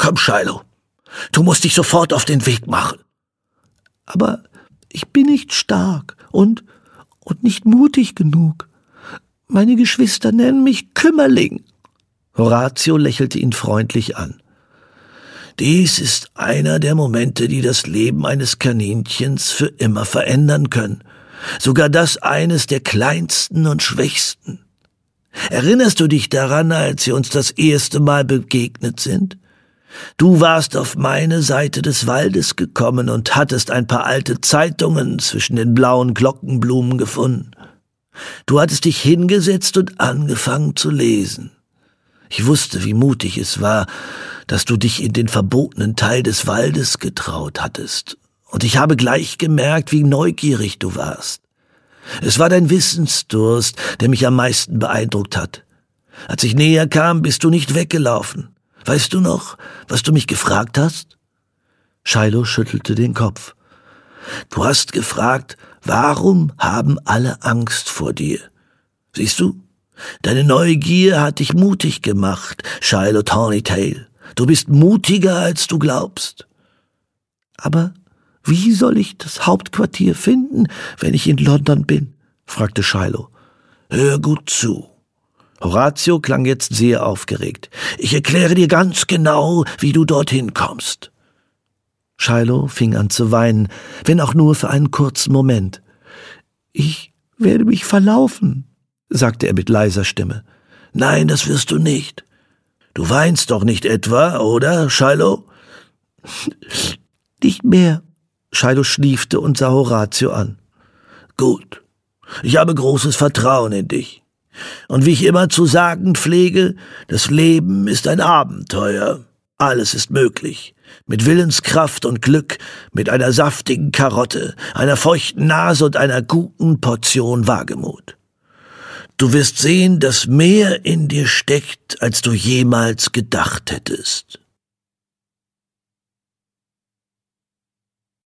Komm, Shiloh, du musst dich sofort auf den Weg machen. Aber ich bin nicht stark und nicht mutig genug. Meine Geschwister nennen mich Kümmerling. Horatio lächelte ihn freundlich an. Dies ist einer der Momente, die das Leben eines Kaninchens für immer verändern können. Sogar das eines der kleinsten und schwächsten. Erinnerst du dich daran, als wir uns das erste Mal begegnet sind? Du warst auf meine Seite des Waldes gekommen und hattest ein paar alte Zeitungen zwischen den blauen Glockenblumen gefunden. Du hattest dich hingesetzt und angefangen zu lesen. Ich wusste, wie mutig es war, dass du dich in den verbotenen Teil des Waldes getraut hattest. Und ich habe gleich gemerkt, wie neugierig du warst. Es war dein Wissensdurst, der mich am meisten beeindruckt hat. Als ich näher kam, bist du nicht weggelaufen. Weißt du noch, was du mich gefragt hast? Shiloh schüttelte den Kopf. Du hast gefragt, warum haben alle Angst vor dir? Siehst du, deine Neugier hat dich mutig gemacht, Shiloh Tawnytail. Du bist mutiger, als du glaubst. Aber wie soll ich das Hauptquartier finden, wenn ich in London bin? Fragte Shiloh. Hör gut zu. Horatio klang jetzt sehr aufgeregt. Ich erkläre dir ganz genau, wie du dorthin kommst. Shiloh fing an zu weinen, wenn auch nur für einen kurzen Moment. Ich werde mich verlaufen, sagte er mit leiser Stimme. Nein, das wirst du nicht. Du weinst doch nicht etwa, oder, Shiloh? Nicht mehr. Shiloh schliefte und sah Horatio an. Gut. Ich habe großes Vertrauen in dich. Und wie ich immer zu sagen pflege, das Leben ist ein Abenteuer. Alles ist möglich. Mit Willenskraft und Glück, mit einer saftigen Karotte, einer feuchten Nase und einer guten Portion Wagemut. Du wirst sehen, dass mehr in dir steckt, als du jemals gedacht hättest.